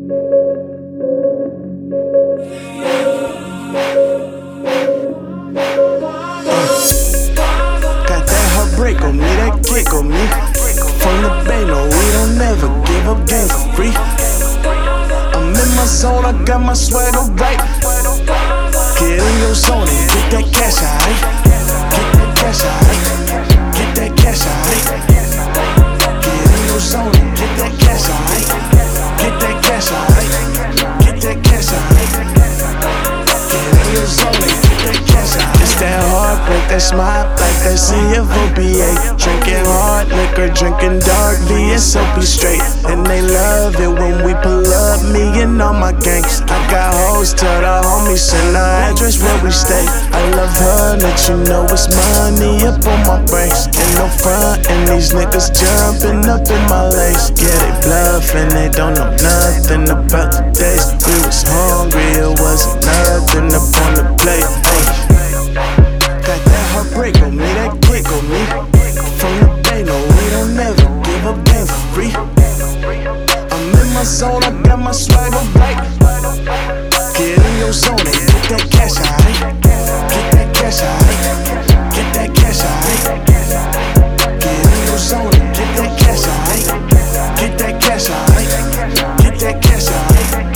Got that heartbreak on me, that kick on me. From the bay, no, we don't never give up game for free. I'm in my zone, I got my swagger right. Get in your zone and get that cash out. Get that cash out. Get that cash out. Get in your zone and get that cash out. Get that cash out. Get that cash out. Get in your zone and get that cash out. It's that heartbreak, that smile like that CFOBA. Drinking hard liquor, drinking dark VSOP straight. And they love it when we pull up, me and all my gangs. I got hoes, tell the homies, send the address where we stay. I love her, that you know it's money up on my brakes. Ain't no front, and these niggas jumping up in my legs. Yeah, they bluffing, they don't know nothing about the days. We was hungry, it wasn't nothing up on the plate. Ay. Got that heartbreak on me, that kick on me. From the bay, no, we don't never give up game for free. I'm in my zone, I got my swagger right. Get in your zone and get that cash out. Get that cash out. Get that cash out. Get in your zone and get that cash out. Get that cash out. Get that cash out.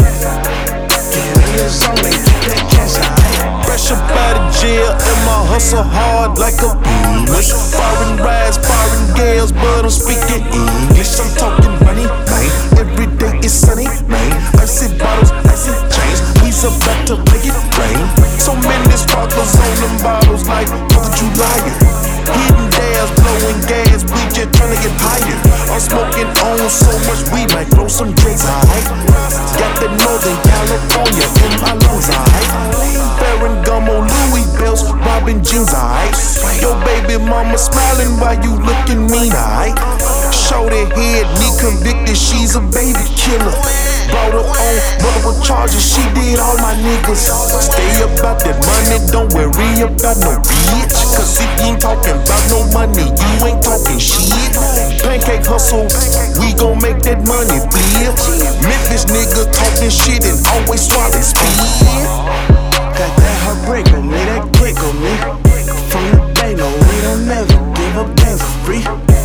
Get in your zone and get that cash out. Fresh up out of jail and my hustle hard like a beast. Foreign rides, foreign gals, but I'm speaking English. I'm talking money, man. Every day is sunny, man. Icy bottles, icy chains. We's about to make it rain. So many sparkles on them bottles like 4th of July. Hidden dares, blowing gas, we just tryna get higher. I'm smoking on so much weed, might blow some drinks, alright. Got that Northern California in my lungs, alright. Ferragamo, Louis belts, Robin jeans, alright. Your baby mama smiling while you looking mean, alright. Shorty head, me convicted, she's a baby killer. Brought her on multiple charges, she did all my niggas. Stay about that money, don't worry about no bitch. Cause if you ain't talking about no money, you ain't talking shit. Pancake hustle, we gon' make that money flip. Memphis nigga talking shit and always swallowing speed. Got that heartbreak on me, that kick on me. From the bay, no, we don't never give up game for free.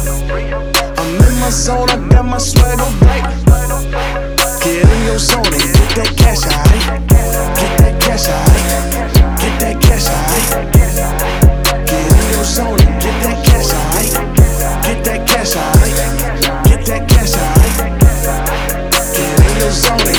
I'm in my zone, I got my swagger right. Get in your zone and get that cash out. Get that cash out. Get that cash out. Get in your zone and get that cash out. Get that cash out. Get that cash out. Get in your zone.